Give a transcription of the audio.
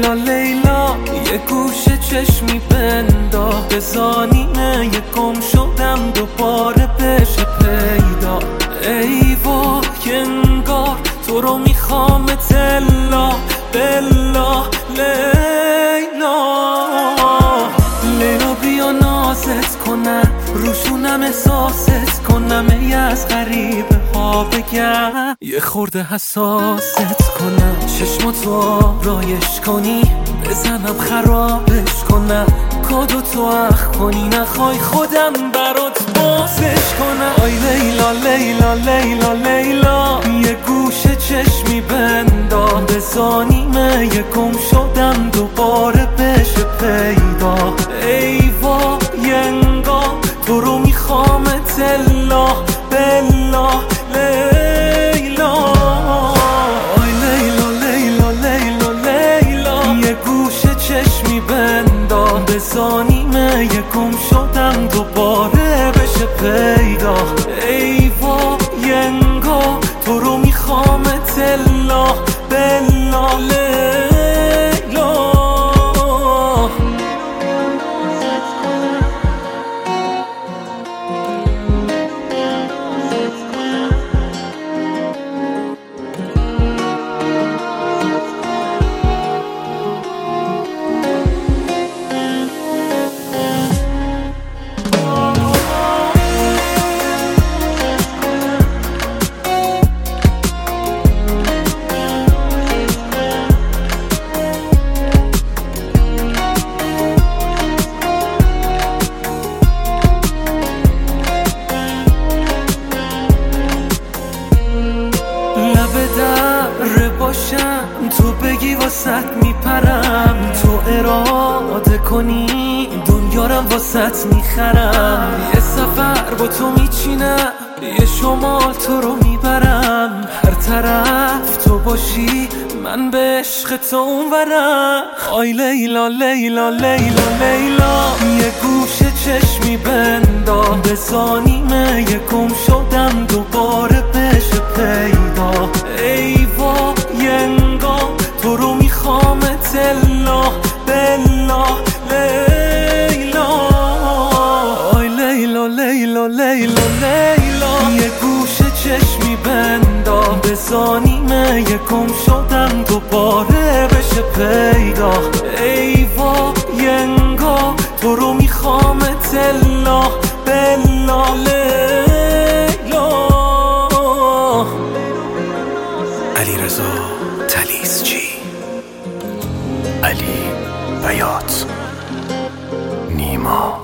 لیلا لیلا یه گوشه چشمی بندا به زانینه یه گم شدم دوباره بشه پیدا. ای وای انگار تو رو میخوام تلا بلا لیلا. لیلا بیا نازت کنم روشونم احساست کنم ای از غریبه ها بگم یه خورده حساست کنم چشماتو آرایش کنی بزنم خرابش کنم کادو تو اخ کنی نخوای خودم برات بازش کنم. آی لیلا لیلا لیلا لیلا یه گوشه چشمی بندا به زانیمه یه گم شدم دوباره بشه پیدا. ای وای انگار تو رو میخوام تلا بلا لیلا. آی لیلا لیلا لیلا لیلا یه گوشه چشمی بندا به زانیمه یه گم شدم دوباره بشه پیدا. ای وای انگار تو رو میخوام تلا بلا لیلا. تو بگی واسط میپرم تو اراده کنی دنیارم واسط میخرم. یه سفر با تو میچینم یه شمال تو رو میبرم هر طرف تو باشی من به عشق تو اونورم. آی لیلا لیلا لیلا لیلا یه گوشه چشمی بندا به زانیمه یه گم شدم دوباره بشه پیدا. ای وای انگار تو رو میخوام تلا بلا لیلا. آی لیلا لیلا لیلا لیلا یه گوشه چشمی بندا به زانیمه یه گم شدم دوباره بشه پیدا. ای وای انگار تو رو میخوام تلا بلا لیلا. علیرضا طلیسچی، علی بیات، نیما.